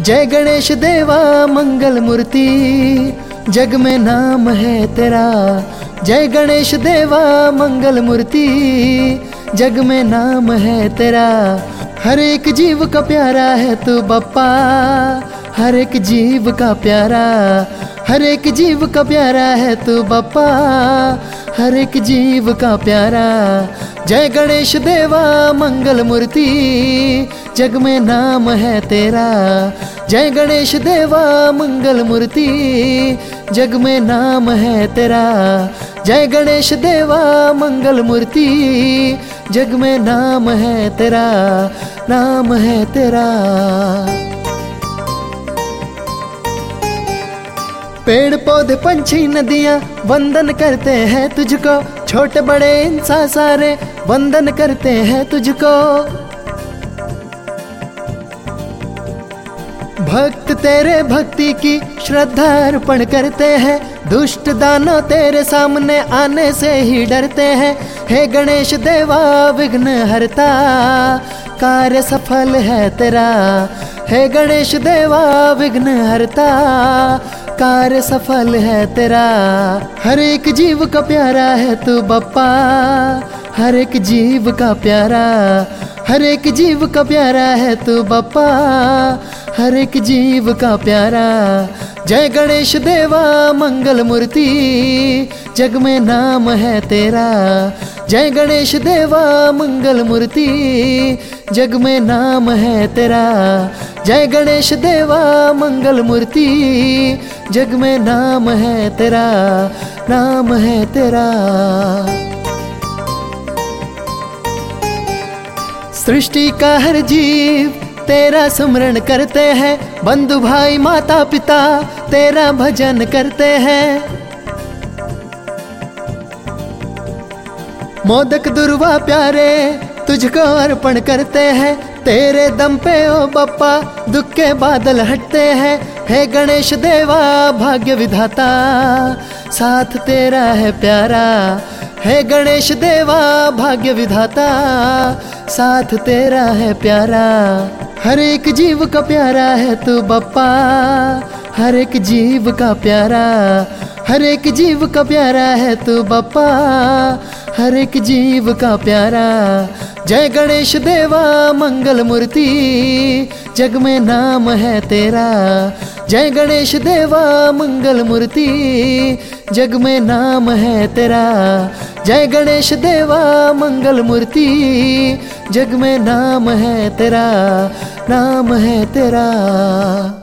जय गणेश देवा मंगल मूर्ति, जग में नाम है तेरा। जय गणेश देवा मंगल मूर्ति, जग में नाम है तेरा। हर एक जीव का प्यारा है तू बप्पा, हर एक जीव का प्यारा। हर एक जीव का प्यारा है तू बप्पा, हर एक जीव का प्यारा। जय गणेश देवा मंगल मूर्ति, जग में नाम है तेरा। जय गणेश देवा मंगल मूर्ति, जग में नाम है तेरा। जय गणेश देवा मंगल मूर्ति, जग में नाम है तेरा, नाम है तेरा। पेड़ पौधे पंछी नदियाँ वंदन करते हैं तुझको, छोटे बड़े इंसान सारे वंदन करते हैं तुझको। भक्त तेरे भक्ति की श्रद्धा अर्पण करते हैं, दुष्ट दानव तेरे सामने आने से ही डरते हैं। हे गणेश देवा विघ्न हरता, कार्य सफल है तेरा। हे गणेश देवा विघ्न हरता, कार्य सफल है तेरा। हर एक जीव का प्यारा है तू बप्पा, हर एक जीव का प्यारा। हर एक जीव का प्यारा है तू बप्पा, हर एक जीव का प्यारा। जय गणेश देवा मंगल मूर्ति, जग में नाम है तेरा। जय गणेश देवा मंगल मूर्ति, जग में नाम है तेरा। जय गणेश देवा मंगल मूर्ति, जग में नाम है तेरा, नाम है तेरा। सृष्टि का हर जीव तेरा सुमरण करते हैं, बंधु भाई माता पिता तेरा भजन करते हैं। मोदक दुर्वा प्यारे तुझको अर्पण करते हैं, तेरे दम पे ओ बप्पा दुख के बादल हटते हैं। हे गणेश देवा भाग्य विधाता, साथ तेरा है प्यारा। हे गणेश देवा भाग्य विधाता, साथ तेरा है प्यारा। हर एक जीव का प्यारा है तू बप्पा, हर एक जीव का प्यारा। हर एक जीव का प्यारा है तू बप्पा, हर एक जीव का प्यारा। जय गणेश देवा मंगल मूर्ति, जग में नाम है तेरा। जय गणेश देवा मंगल मूर्ति, जग में नाम है तेरा। जय गणेश देवा मंगल मूर्ति, जग में नाम है तेरा, नाम है तेरा।